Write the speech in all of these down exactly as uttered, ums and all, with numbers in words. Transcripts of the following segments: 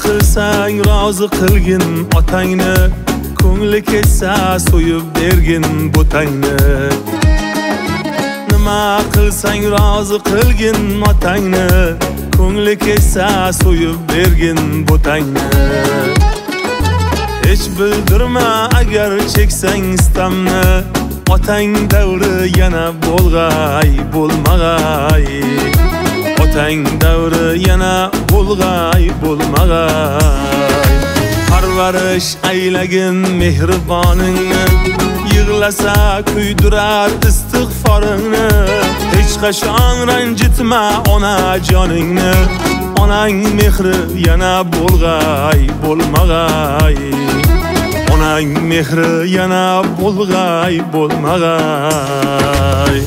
qilsang rozi qilgin otangni, ko'ngli ketsa so'yib bergin botangni. Nima qilsang rozi qilgin otangni, ko'ngli ketsa so'yib bergin botangni. Hech bildirma agar cheksang istamni, otang davri yana bo'lg'ay bo'lmag'ay. Otang davri yana bo'lg'ay bo'lmag'ay. Parvarish aylagin mehriboningni, yig'lasa kuydirar istig'foringni. Hech qachon ranjitma ona joningni, onang mehri yana bo'lg'ay bo'lmag'ay. Onang mehri yana bo'lg'ay bo'lmag'ay.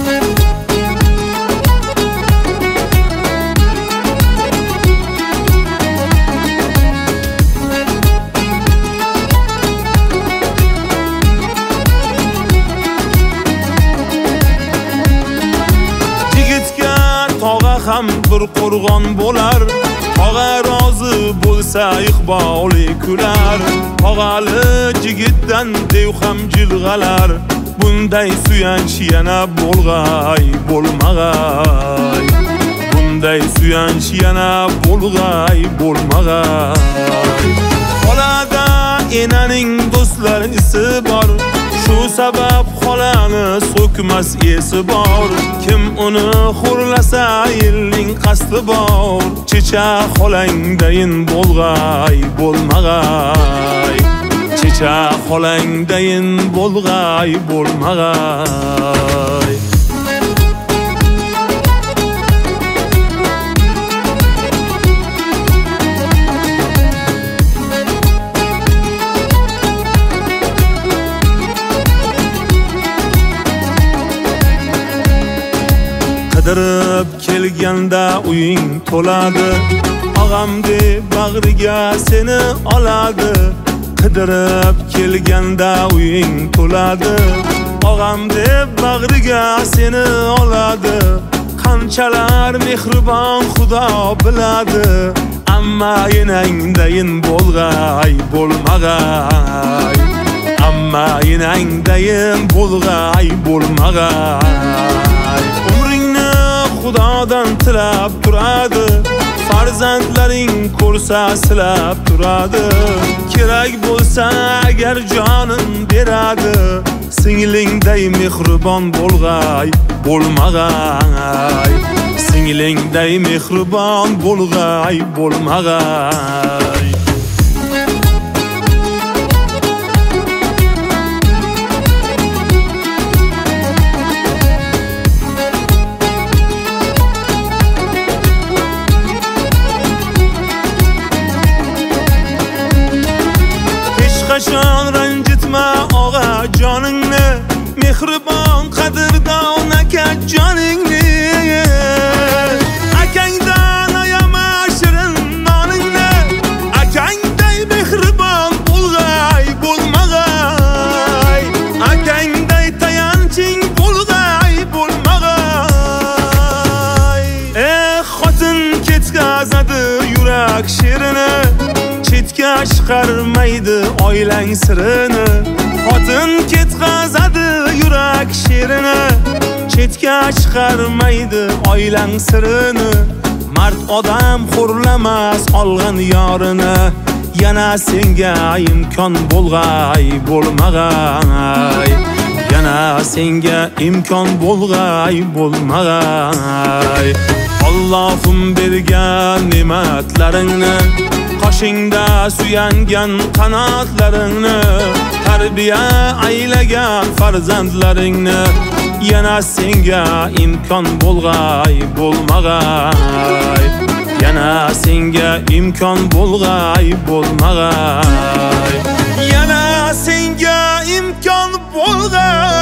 Yigitga tog'a ham bir qo'rg'on bo'lar, tog'a rozi bo'lsa iqboli kular. Tog'ali jigitdan dev ham jilg'alar, bunday suyanch yana bo'lg'ay bo'lmag'ay. Bunday suyanch yana bo'lg'ay bo'lmag'ay. Xolada enaning do'stlarisi bor, shu sabab xolani so'kmas esi bor. Kim uni xo'rlasa yilning qasdi bor, checha xolangdayin bo'lg'ay bo'lmag'ay. Checha xolangdayin bo'lg'ay bo'lmag'ay. Qidirib kelganda uying to'ladi, og'am deb bag'riga seni oladi. Qidirib kelganda uying to'ladi, og'am deb bag'riga seni oladi. Qanchalar mehribon Xudo biladi, amma enangdayin bo'lg'ay bo'lmag'ay. Amma enangdayin bo'lg'ay bo'lmag'ay. Xudodan tilab turadi, farzandlaring ko'rsa silab turadi. Kerak bo'lsa agar jonin beradi, singlingday mehribon bo'lg'ay bo'lmag'ay. Singlingday mehribon bo'lg'ay bo'lmag'ay. Qachon ranjitma og'a joningni, mehribon qadrdon aka joningni. Akangdan ayama shirin noningni, akangday mehribon bo'lg'ay bo'lmag'ay. Akangday tayanching bo'lg'ay bo'lmag'ay. Eh, xotin ketkazadi yurak sherini, chetga chiqarmaydi oilang sirini. Xotin ketkazadi yurak sherini, chetga chiqarmaydi oilang sirini. Mard odam xo'rlamas olgan yorini, yana senga imkon bo'lg'ay bo'lmag'ay. Yana senga imkon bo'lg'ay bo'lmag'ay. Allohim bergan ne'matlaringni, qoshingda suyangan qanotlaringni, tarbiya aylagan farzandlaringni, yana senga imkon bo'lg'ay bo'lmag'ay. Yana senga imkon bo'lg'ay bo'lmag'ay. Yana senga imkon bo'lg'ay